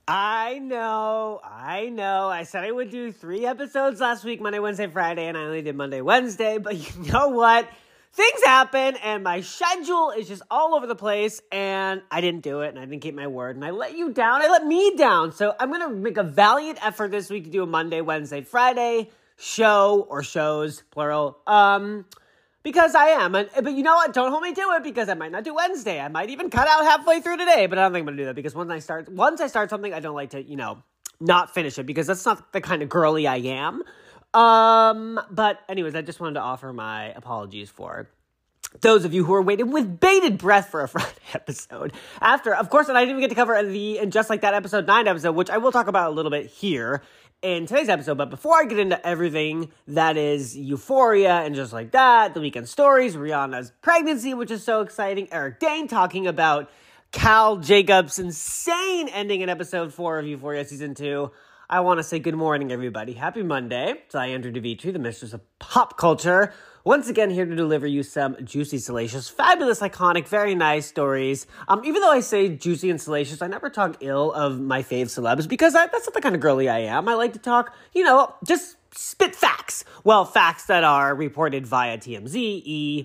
I know. I said I would do 3 episodes last week, Monday, Wednesday, Friday, and I only did Monday, Wednesday. But you know what? Things happen, and my schedule is just all over the place, and I didn't do it, and I didn't keep my word, and I let you down. I let me down. So I'm going to make a valiant effort this week to do a Monday, Wednesday, Friday show, or shows, plural, because I am. But you know what? Don't hold me to it, because I might not do Wednesday. I might even cut out halfway through today, but I don't think I'm going to do that, because once I start something, I don't like to, not finish it, because that's not the kind of girly I am. But anyways, I just wanted to offer my apologies for those of you who are waiting with bated breath for a Friday episode. After, of course, and I didn't even get to cover the Just Like That episode 9 episode, which I will talk about a little bit here in today's episode. But before I get into everything that is Euphoria and Just Like That, the weekend stories, Rihanna's pregnancy, which is so exciting, Eric Dane talking about Cal Jacobs' insane ending in episode 4 of Euphoria season 2, I want to say good morning, everybody. Happy Monday. It's Andrew DeVitri, the mistress of pop culture. Once again, here to deliver you some juicy, salacious, fabulous, iconic, very nice stories. Even though I say juicy and salacious, I never talk ill of my fave celebs, because that's not the kind of girly I am. I like to talk, just spit facts. Well, facts that are reported via TMZ,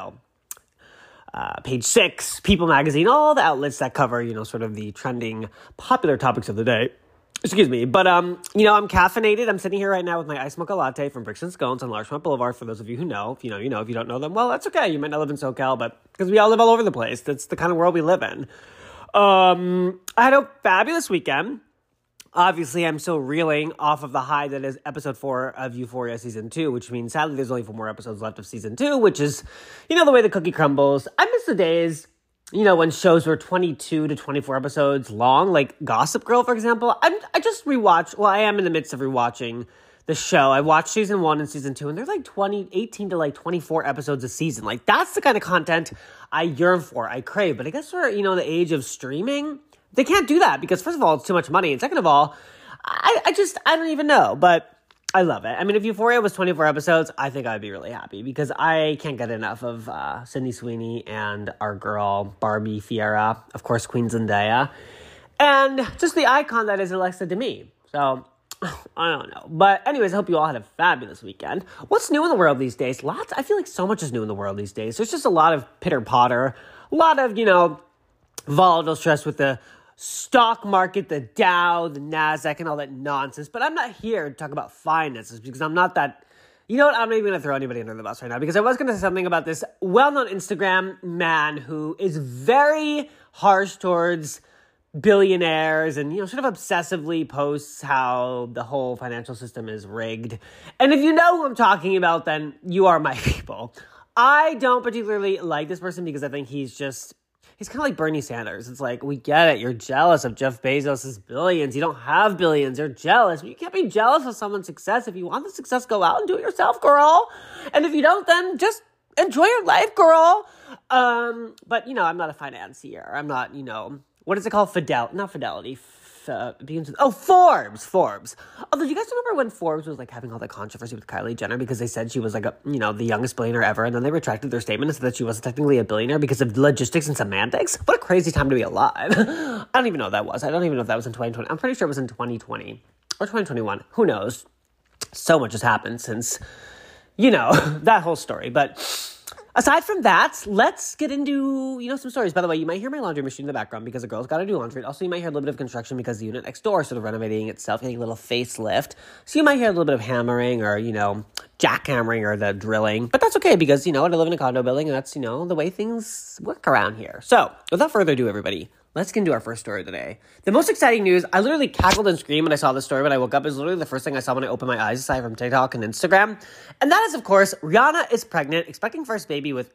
Page 6, People Magazine, all the outlets that cover, sort of the trending popular topics of the day. Excuse me, but, I'm caffeinated. I'm sitting here right now with my iced mocha latte from Bricks and Scones on Larchmont Boulevard. For those of you who know, if you know, if you don't know them, well, that's okay. You might not live in SoCal, but because we all live all over the place. That's the kind of world we live in. I had a fabulous weekend. Obviously, I'm still reeling off of the high that is episode 4 of Euphoria season 2, which means sadly there's only 4 more episodes left of season 2, which is, the way the cookie crumbles. I miss the days, when shows were 22 to 24 episodes long, like Gossip Girl, for example. I just rewatched, I am in the midst of rewatching the show. I watched season 1 and season 2, and they're like 18 to 24 episodes a season. Like, that's the kind of content I yearn for, I crave. But I guess we're, in the age of streaming, they can't do that because, first of all, it's too much money. And second of all, I don't even know. But I love it. I mean, if Euphoria was 24 episodes, I think I'd be really happy because I can't get enough of Sydney Sweeney and our girl, Barbie Fiera, of course, Queen Zendaya, and just the icon that is Alexa Demie. So, I don't know. But anyways, I hope you all had a fabulous weekend. What's new in the world these days? I feel like so much is new in the world these days. There's just a lot of pitter-potter, a lot of, volatile stress with the stock market, the Dow, the NASDAQ, and all that nonsense. But I'm not here to talk about finances because I'm not that... I'm not even going to throw anybody under the bus right now because I was going to say something about this well-known Instagram man who is very harsh towards billionaires and, sort of obsessively posts how the whole financial system is rigged. And if you know who I'm talking about, then you are my people. I don't particularly like this person because I think he's kind of like Bernie Sanders. It's like, we get it. You're jealous of Jeff Bezos' billions. You don't have billions. You're jealous. But you can't be jealous of someone's success. If you want the success, go out and do it yourself, girl. And if you don't, then just enjoy your life, girl. But, I'm not a financier. I'm not, what is it called? Not Fidelity. Begins with, Forbes. Although, do you guys remember when Forbes was like having all that controversy with Kylie Jenner because they said she was like the youngest billionaire ever, and then they retracted their statement and said that she wasn't technically a billionaire because of logistics and semantics? What a crazy time to be alive. I don't even know what that was. I don't even know if that was in 2020. I'm pretty sure it was in 2020 or 2021. Who knows? So much has happened since, that whole story. But aside from that, let's get into, some stories. By the way, you might hear my laundry machine in the background because the girl's got to do laundry. Also, you might hear a little bit of construction because the unit next door is sort of renovating itself, getting a little facelift. So you might hear a little bit of hammering or, jackhammering or the drilling. But that's okay because, I live in a condo building and that's, the way things work around here. So without further ado, everybody, let's get into our first story of the day. The most exciting news, I literally cackled and screamed when I saw this story when I woke up. It was literally the first thing I saw when I opened my eyes, aside from TikTok and Instagram. And that is, of course, Rihanna is pregnant, expecting first baby with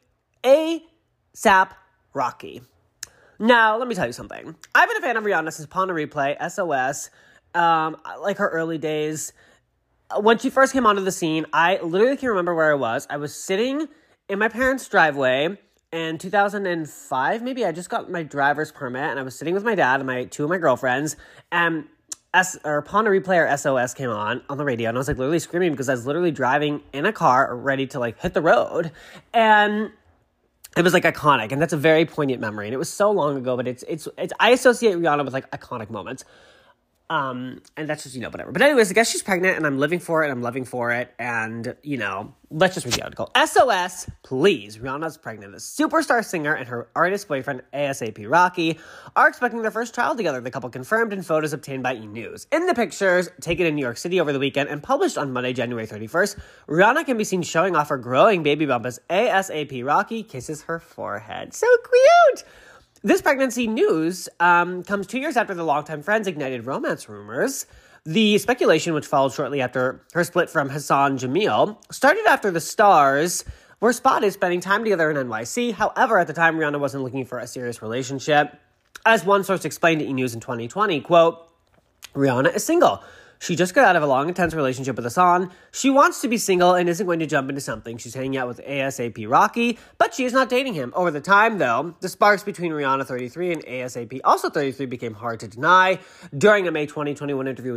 A$AP Rocky. Now, let me tell you something. I've been a fan of Rihanna since Pawn and Replay, SOS, like her early days. When she first came onto the scene, I literally can't remember where I was. I was sitting in my parents' driveway in 2005, maybe. I just got my driver's permit, and I was sitting with my dad and two of my girlfriends, and Pawn and Replay or SOS came on the radio, and I was like literally screaming because I was literally driving in a car ready to like hit the road, and it was like iconic, and that's a very poignant memory, and it was so long ago, but it's I associate Rihanna with like iconic moments. And that's just, whatever. But anyways, I guess she's pregnant and I'm living for it and I'm loving for it. And, let's just read the article. SOS, please. Rihanna's pregnant. The superstar singer and her artist boyfriend, ASAP Rocky, are expecting their first child together. The couple confirmed in photos obtained by E! News. In the pictures taken in New York City over the weekend and published on Monday, January 31st, Rihanna can be seen showing off her growing baby bump as ASAP Rocky kisses her forehead. So cute! This pregnancy news comes 2 years after the longtime friends ignited romance rumors. The speculation, which followed shortly after her split from Hassan Jameel, started after the stars were spotted spending time together in NYC. However, at the time, Rihanna wasn't looking for a serious relationship. As one source explained to E! News in 2020, quote, Rihanna is single. She just got out of a long, intense relationship with Hassan. She wants to be single and isn't going to jump into something. She's hanging out with ASAP Rocky, but she is not dating him. Over the time, though, the sparks between Rihanna, 33, and ASAP, also 33, became hard to deny. During a May 2021 interview with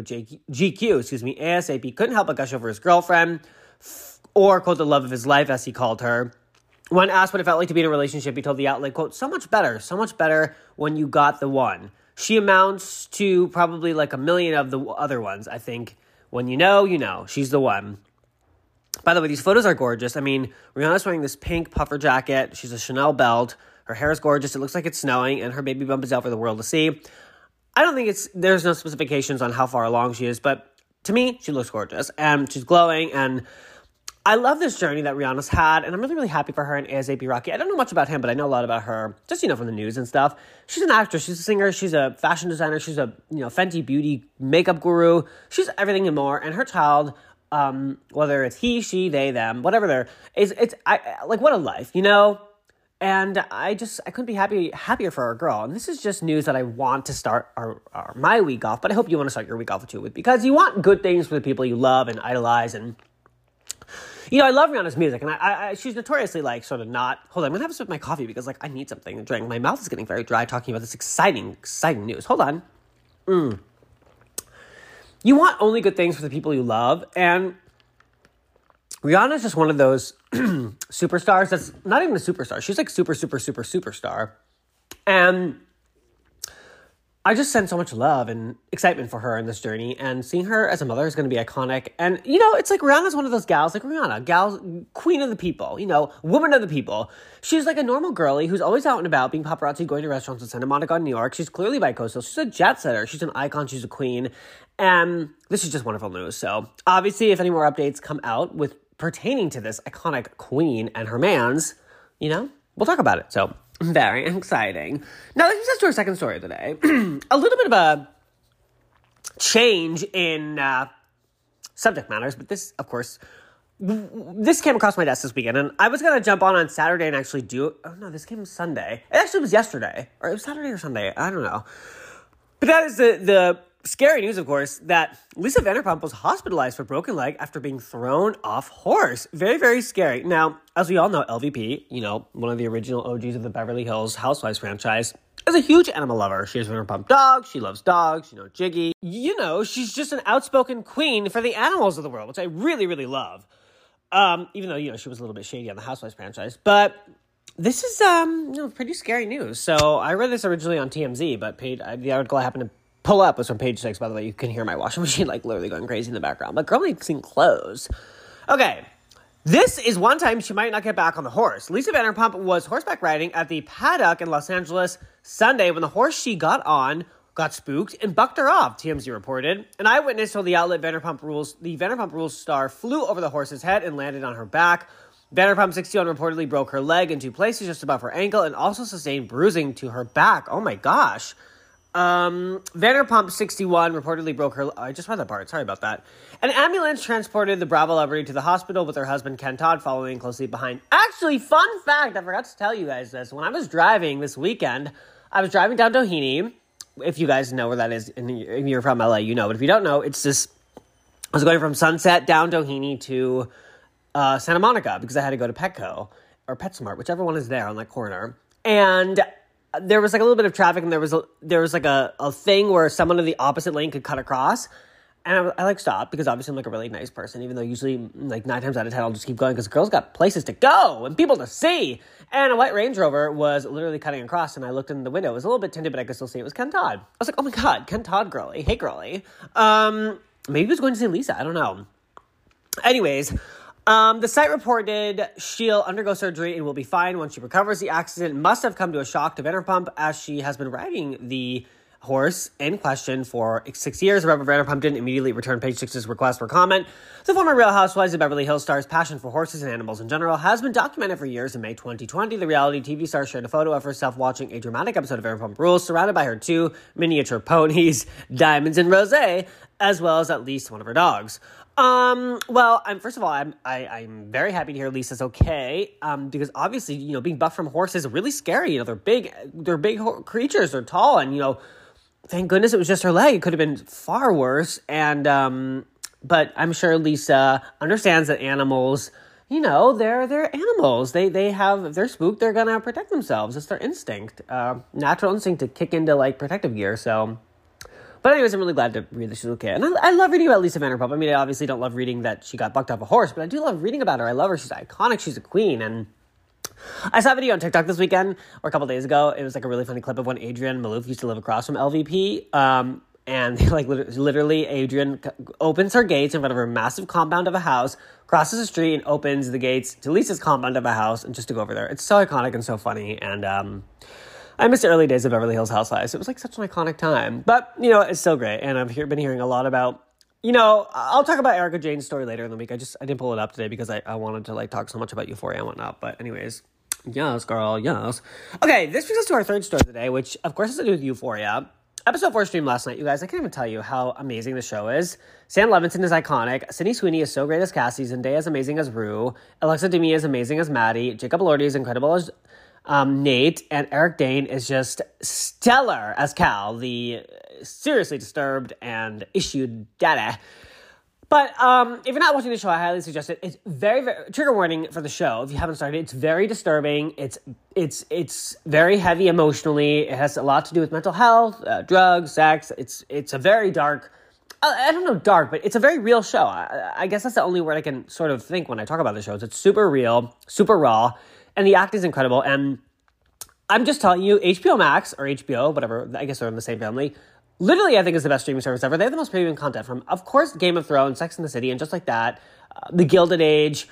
GQ, ASAP couldn't help but gush over his girlfriend, or, quote, the love of his life, as he called her. When asked what it felt like to be in a relationship, he told the outlet, quote, so much better when you got the one. She amounts to probably like a million of the other ones, I think. When you know, you know. She's the one. By the way, these photos are gorgeous. I mean, Rihanna's wearing this pink puffer jacket. She's a Chanel belt. Her hair is gorgeous. It looks like it's snowing, and her baby bump is out for the world to see. I don't think there's no specifications on how far along she is, but to me, she looks gorgeous. And she's glowing, and I love this journey that Rihanna's had, and I'm really, really happy for her and ASAP Rocky. I don't know much about him, but I know a lot about her, just, from the news and stuff. She's an actress, she's a singer, she's a fashion designer, she's a, Fenty beauty makeup guru. She's everything and more, and her child, whether it's he, she, they, them, whatever what a life, And I couldn't be happier for our girl. And this is just news that I want to start my week off, but I hope you want to start your week off too, because you want good things for the people you love and idolize. And I love Rihanna's music, and she's notoriously, sort of not... Hold on, I'm going to have a sip of my coffee because, I need something to drink. My mouth is getting very dry talking about this exciting news. Hold on. You want only good things for the people you love, and Rihanna's just one of those superstars that's not even a superstar. She's, superstar. And I just send so much love and excitement for her in this journey, and seeing her as a mother is going to be iconic. And, it's like Rihanna's one of those gals, queen of the people, woman of the people. She's like a normal girly who's always out and about, being paparazzi, going to restaurants in Santa Monica, New York. She's clearly bi-coastal. She's a jet setter. She's an icon. She's a queen. And this is just wonderful news. So, obviously, if any more updates come out pertaining to this iconic queen and her mans, we'll talk about it. So, very exciting. Now, let's get to our second story of the day. A little bit of a change in subject matters, but this, of course, this came across my desk this weekend, and I was going to jump on Saturday and actually do it. Oh, no, this came Sunday. It actually was yesterday, or it was Saturday or Sunday. I don't know. But that is the scary news, of course, that Lisa Vanderpump was hospitalized for broken leg after being thrown off horse. Very, very scary. Now, as we all know, LVP, one of the original OGs of the Beverly Hills Housewives franchise, is a huge animal lover. She has Vanderpump dogs. She loves dogs. Jiggy. She's just an outspoken queen for the animals of the world, which I really, really love. Even though, she was a little bit shady on the Housewives franchise. But this is, pretty scary news. So I read this originally on TMZ, but the article I happened to pull up was from Page 6, by the way. You can hear my washing machine, literally going crazy in the background. But girl needs clean clothes. Okay. This is one time she might not get back on the horse. Lisa Vanderpump was horseback riding at the paddock in Los Angeles Sunday when the horse she got on got spooked and bucked her off, TMZ reported. An eyewitness told the outlet the Vanderpump Rules star flew over the horse's head and landed on her back. Vanderpump 61 reportedly broke her leg in two places just above her ankle and also sustained bruising to her back. Oh my gosh. Vanderpump 61 reportedly broke her... I just read that part. Sorry about that. An ambulance transported the Bravo celebrity to the hospital with her husband, Ken Todd, following closely behind. Actually, fun fact, I forgot to tell you guys this. When I was driving this weekend, I was driving down Doheny. If you guys know where that is, and if you're from LA, you know. But if you don't know, it's this... I was going from Sunset down Doheny to Santa Monica because I had to go to Petco or PetSmart, whichever one is there on that corner. And there was a little bit of traffic, and there was a thing where someone in the opposite lane could cut across. And I like stopped because obviously I'm like a really nice person, even though usually like 9 times out of 10 I'll just keep going because girls got places to go and people to see. And a white Range Rover was literally cutting across, and I looked in the window. It was a little bit tinted, but I could still see it was Ken Todd. I was like, oh my God, Ken Todd girly. Hey girly. Maybe he was going to see Lisa. I don't know. Anyways, the site reported she'll undergo surgery and will be fine once she recovers. The accident must have come to a shock to Vanderpump, as she has been riding the horse in question for 6 years. However, Vanderpump didn't immediately return Page Six's request for comment. The former Real Housewives of Beverly Hills star's passion for horses and animals in general has been documented for years. In May 2020, the reality TV star shared a photo of herself watching a dramatic episode of Vanderpump Rules, surrounded by her 2 miniature ponies, Diamonds and Rose, as well as at least one of her dogs. Well, first of all, I'm very happy to hear Lisa's okay, because obviously, you know, being buffed from horses is really scary. You know, they're big creatures, they're tall, and, you know, thank goodness it was just her leg. It could have been far worse, and, but I'm sure Lisa understands that animals, you know, they're animals. They have, if they're spooked, they're gonna protect themselves. It's their instinct, natural instinct to kick into, like, protective gear, so. But anyways, I'm really glad to read that she's okay. And I love reading about Lisa Vanderpump. I mean, I obviously don't love reading that she got bucked off a horse, but I do love reading about her. I love her. She's iconic. She's a queen. And I saw a video on TikTok this weekend, or a couple days ago. It was like a really funny clip of when Adrienne Maloof used to live across from LVP. And like literally Adrienne opens her gates in front of her massive compound of a house, crosses the street and opens the gates to Lisa's compound of a house, and just to go over there. It's so iconic and so funny. And, I miss the early days of Beverly Hills Housewives. It was like such an iconic time. But, you know, it's still great. And I've been hearing a lot about, you know, I'll talk about Erika Jayne's story later in the week. I didn't pull it up today because I wanted to like talk so much about Euphoria and whatnot. But anyways, yes, girl, yes. Okay, this brings us to our third story today, which of course has to do with Euphoria. Episode 4 streamed last night. You guys, I can't even tell you how amazing the show is. Sam Levinson is iconic. Sydney Sweeney is so great as Cassie. Zendaya is amazing as Rue. Alexa Demie is amazing as Maddie. Jacob Elordi is incredible as Nate, and Eric Dane is just stellar as Cal, the seriously disturbed and issued data. But if you're not watching the show, I highly suggest it. It's very, very trigger warning for the show. If you haven't started, it's very disturbing. It's very heavy emotionally. It has a lot to do with mental health, drugs, sex. It's a very dark. I don't know dark, but it's a very real show. I guess that's the only word I can sort of think when I talk about the shows. It's super real, super raw. And the acting is incredible. And I'm just telling you, HBO Max, or HBO, whatever, I guess they're in the same family, literally I think is the best streaming service ever. They have the most premium content from, of course, Game of Thrones, Sex and the City, and just like that, The Gilded Age,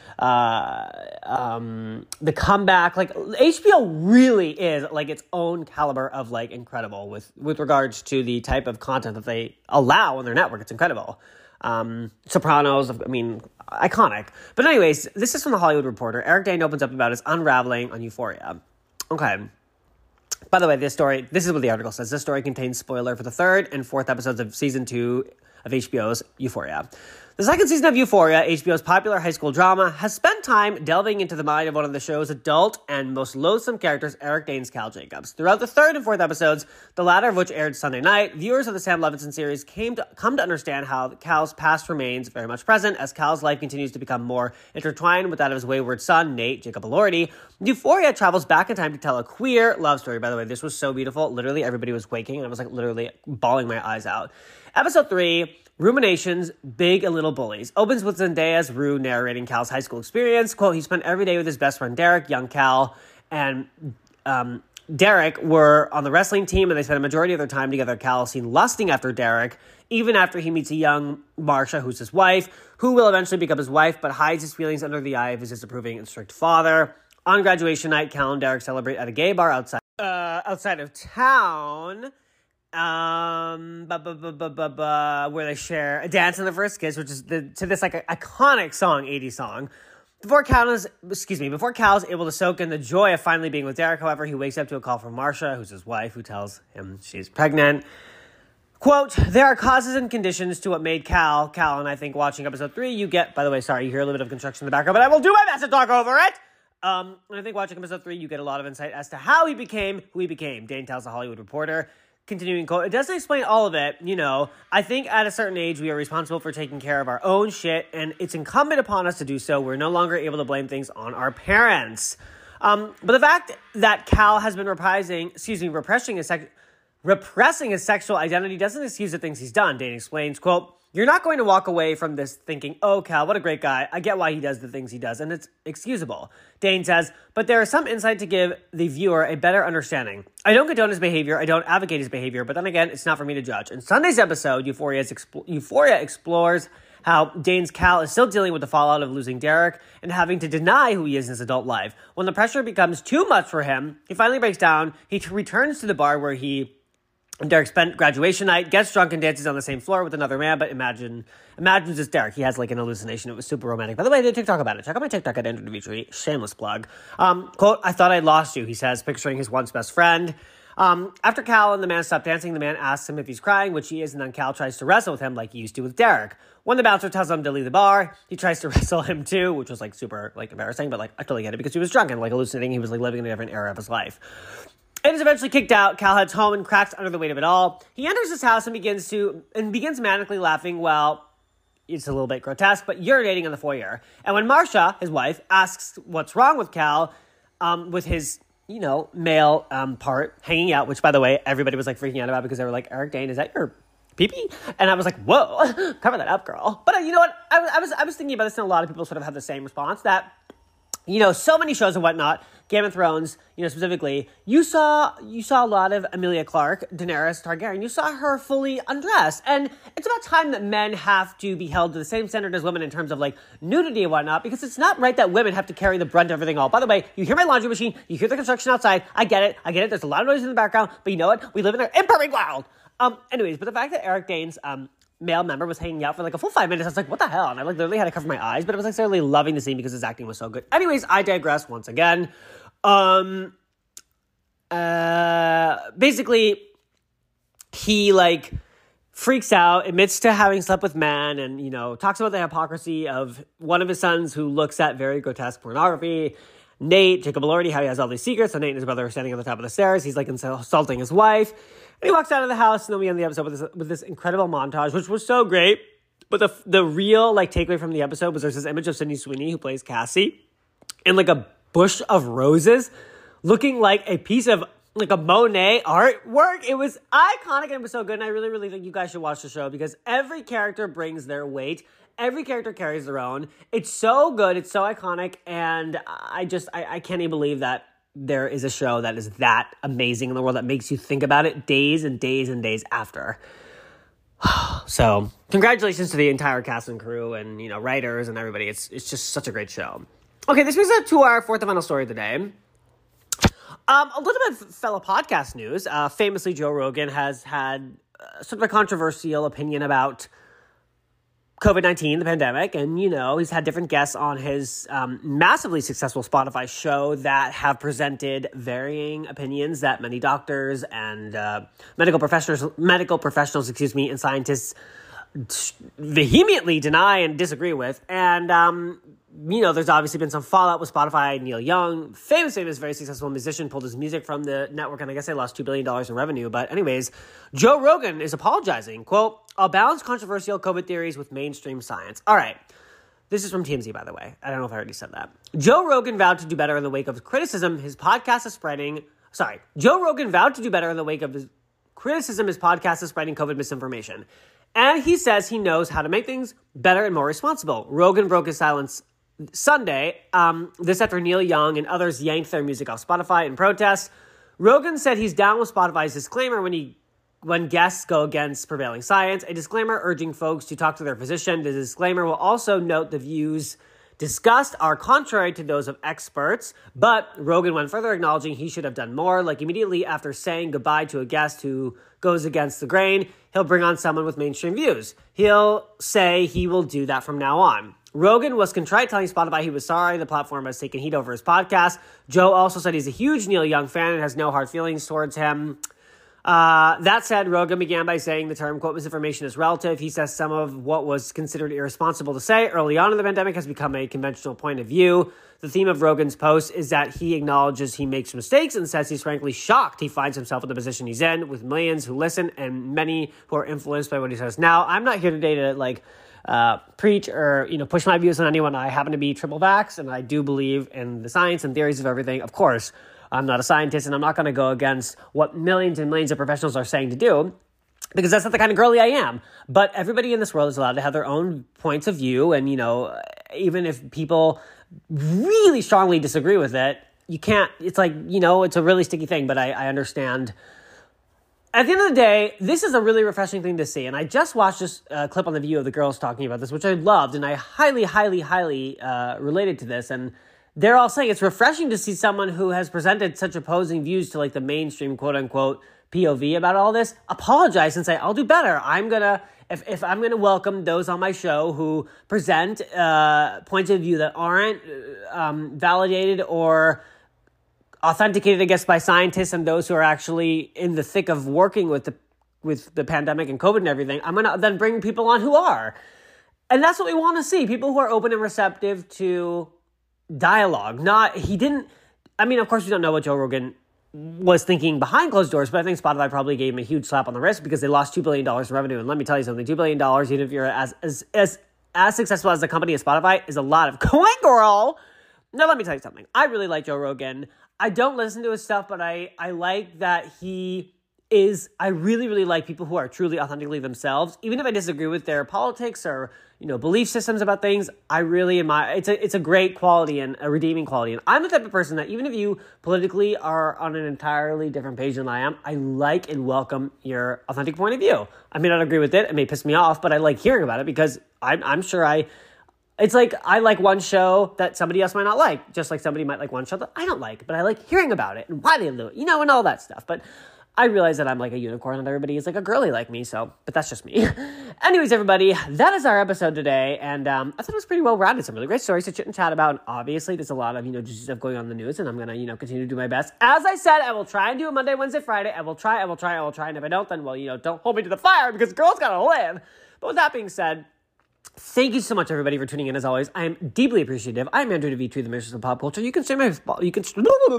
The Comeback. Like, HBO really is, like, its own caliber of, like, incredible with regards to the type of content that they allow on their network. It's incredible. Sopranos, I mean, iconic. But anyways, this is from The Hollywood Reporter. Eric Dane opens up about his unraveling on Euphoria. Okay. By the way, this is what the article says. This story contains spoiler for the 3rd and 4th episodes of season 2 of HBO's Euphoria. The second season of Euphoria, HBO's popular high school drama, has spent time delving into the mind of one of the show's adult and most loathsome characters, Eric Dane's Cal Jacobs. Throughout the 3rd and 4th episodes, the latter of which aired Sunday night, viewers of the Sam Levinson series come to understand how Cal's past remains very much present as Cal's life continues to become more intertwined with that of his wayward son, Nate, Jacob Elordi. Euphoria travels back in time to tell a queer love story. By the way, this was so beautiful. Literally, everybody was waking, and I was like literally bawling my eyes out. Episode 3, Ruminations, Big and Little Bullies, opens with Zendaya's Rue narrating Cal's high school experience. Quote, he spent every day with his best friend Derek, young Cal, and Derek were on the wrestling team, and they spent a majority of their time together. Cal is seen lusting after Derek, even after he meets a young Marsha, who's his wife, who will eventually become his wife, but hides his feelings under the eye of his disapproving and strict father. On graduation night, Cal and Derek celebrate at a gay bar outside of town. Where they share a dance in the first kiss, which is to this like iconic song, 80s song. Before Cal is able to soak in the joy of finally being with Derek, however, he wakes up to a call from Marsha, who's his wife, who tells him she's pregnant. Quote, there are causes and conditions to what made Cal, and I think watching episode 3, you get, by the way, sorry, you hear a little bit of construction in the background, but I will do my best to talk over it. And I think watching episode 3, you get a lot of insight as to how he became who he became. Dane tells The Hollywood Reporter. Continuing quote, it doesn't explain all of it, you know. I think at a certain age, we are responsible for taking care of our own shit, and it's incumbent upon us to do so. We're no longer able to blame things on our parents. But the fact that Cal has been repressing his repressing his sexual identity doesn't excuse the things he's done. Dane explains, quote, "You're not going to walk away from this thinking, oh, Cal, what a great guy. I get why he does the things he does, and it's excusable." Dane says, "But there is some insight to give the viewer a better understanding. I don't condone his behavior. I don't advocate his behavior, but then again, it's not for me to judge." In Sunday's episode, Euphoria explores how Dane's Cal is still dealing with the fallout of losing Derek and having to deny who he is in his adult life. When the pressure becomes too much for him, he finally breaks down. He returns to the bar where Derek spent graduation night, gets drunk and dances on the same floor with another man, but imagines it's Derek. He has like an hallucination. It was super romantic. By the way, I did TikTok about it. Check out my TikTok at Andrew Dimitri. Shameless plug. Quote, "I thought I'd lost you," he says, picturing his once best friend. After Cal and the man stop dancing, the man asks him if he's crying, which he is, and then Cal tries to wrestle with him like he used to with Derek. When the bouncer tells him to leave the bar, he tries to wrestle him too, which was like super like embarrassing, but like I totally get it because he was drunk and like hallucinating. He was like living in a different era of his life. It is eventually kicked out. Cal heads home and cracks under the weight of it all. He enters his house and begins manically laughing while it's a little bit grotesque, but urinating in the foyer. And when Marcia, his wife, asks what's wrong with Cal, with his, male part hanging out, which, by the way, everybody was like freaking out about because they were like, "Eric Dane, is that your pee-pee?" And I was like, "Whoa, cover that up, girl." But you know what? I was thinking about this, and a lot of people sort of have the same response that, so many shows and whatnot, Game of Thrones, specifically, you saw a lot of Emilia Clarke, Daenerys Targaryen. You saw her fully undressed. And it's about time that men have to be held to the same standard as women in terms of, like, nudity and whatnot, because it's not right that women have to carry the brunt of everything all. By the way, you hear my laundry machine, you hear the construction outside, I get it. There's a lot of noise in the background, but you know what? We live in an imperfect world. Anyways, but the fact that Eric Dane's, male member was hanging out for like a full 5 minutes. I was like, what the hell? And I like literally had to cover my eyes, but I was like certainly loving the scene because his acting was so good. Anyways, I digress once again. Basically, he like freaks out, admits to having slept with men, and talks about the hypocrisy of one of his sons who looks at very grotesque pornography. Nate, Jacob Elordi, how he has all these secrets. So Nate and his brother are standing on the top of the stairs. He's like insulting his wife. And he walks out of the house, and then we end the episode with this incredible montage, which was so great. But the real like takeaway from the episode was there's this image of Sydney Sweeney, who plays Cassie, in like a bush of roses, looking like a piece of like a Monet artwork. It was iconic and it was so good. And I really, really think you guys should watch the show because every character brings their weight. Every character carries their own. It's so good. It's so iconic. And I can't even believe that there is a show that is that amazing in the world that makes you think about it days and days and days after. So congratulations to the entire cast and crew and, writers and everybody. It's just such a great show. Okay, this brings us to our fourth and final story of the day. A little bit of fellow podcast news. Famously, Joe Rogan has had sort of a controversial opinion about COVID-19, the pandemic, and, he's had different guests on his massively successful Spotify show that have presented varying opinions that many doctors and medical professionals, and scientists vehemently deny and disagree with. And, there's obviously been some fallout with Spotify. Neil Young, famous, very successful musician, pulled his music from the network, and I guess they lost $2 billion in revenue. But anyways, Joe Rogan is apologizing. Quote, "I'll balance controversial COVID theories with mainstream science." All right. This is from TMZ, by the way. I don't know if I already said that. Joe Rogan vowed to do better in the wake of criticism his podcast is spreading. Joe Rogan vowed to do better in the wake of his criticism his podcast is spreading COVID misinformation. And he says he knows how to make things better and more responsible. Rogan broke his silence Sunday, this after Neil Young and others yanked their music off Spotify in protest. Rogan said he's down with Spotify's disclaimer when guests go against prevailing science, a disclaimer urging folks to talk to their physician. The disclaimer will also note the views discussed are contrary to those of experts, but Rogan went further, acknowledging he should have done more, like immediately after saying goodbye to a guest who goes against the grain, he'll bring on someone with mainstream views. He'll say he will do that from now on. Rogan was contrite, telling Spotify he was sorry the platform has taken heat over his podcast. Joe also said he's a huge Neil Young fan and has no hard feelings towards him. That said, Rogan began by saying the term, quote, misinformation is relative. He says some of what was considered irresponsible to say early on in the pandemic has become a conventional point of view. The theme of Rogan's post is that he acknowledges he makes mistakes and says he's frankly shocked he finds himself in the position he's in, with millions who listen and many who are influenced by what he says. Now, I'm not here today to preach or, push my views on anyone. I happen to be triple vax and I do believe in the science and theories of everything, of course. I'm not a scientist, and I'm not going to go against what millions and millions of professionals are saying to do, because that's not the kind of girly I am. But everybody in this world is allowed to have their own points of view. And, even if people really strongly disagree with it, you can't, it's like, it's a really sticky thing. But I understand. At the end of the day, this is a really refreshing thing to see. And I just watched this clip on The View of the girls talking about this, which I loved. And I highly, highly, highly related to this. And they're all saying it's refreshing to see someone who has presented such opposing views to like the mainstream quote unquote POV about all this apologize and say, I'll do better. If I'm going to welcome those on my show who present points of view that aren't validated or authenticated, I guess, by scientists and those who are actually in the thick of working with the pandemic and COVID and everything, I'm going to then bring people on who are. And that's what we want to see. People who are open and receptive to dialogue. Of course, we don't know what Joe Rogan was thinking behind closed doors, but I think Spotify probably gave him a huge slap on the wrist because they lost $2 billion in revenue. And let me tell you something, $2 billion, even if you're as successful as the company as Spotify, is a lot of coin, girl. Now, let me tell you something. I really like Joe Rogan. I don't listen to his stuff, but I like that I really, really like people who are truly authentically themselves. Even if I disagree with their politics or, belief systems about things, I really admire. It's a great quality and a redeeming quality. And I'm the type of person that even if you politically are on an entirely different page than I am, I like and welcome your authentic point of view. I may not agree with it. It may piss me off, but I like hearing about it because I'm sure it's like I like one show that somebody else might not like, just like somebody might like one show that I don't like, but I like hearing about it and why they do it, and all that stuff. But I realize that I'm like a unicorn and everybody is like a girly like me, but that's just me. Anyways, everybody, that is our episode today, and I thought it was pretty well-rounded. Some really great stories to chit and chat about, and obviously there's a lot of, juicy stuff going on in the news, and I'm going to, continue to do my best. As I said, I will try and do it Monday, Wednesday, Friday. I will try, and if I don't, then, don't hold me to the fire, because girls gotta live. But with that being said, thank you so much, everybody, for tuning in. As always, I am deeply appreciative. I'm Andrew DeVitri, the mistress of pop culture. You can stream my podcast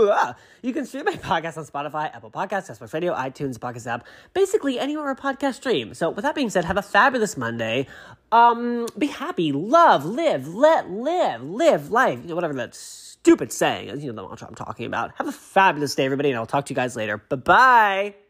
on Spotify, Apple Podcasts, Xbox Radio, iTunes, Podcast app, basically anywhere a podcast stream. So, with that being said, have a fabulous Monday. Be happy, love, live, live life. Whatever that stupid saying is. The mantra I'm talking about. Have a fabulous day, everybody, and I'll talk to you guys later. Bye-bye.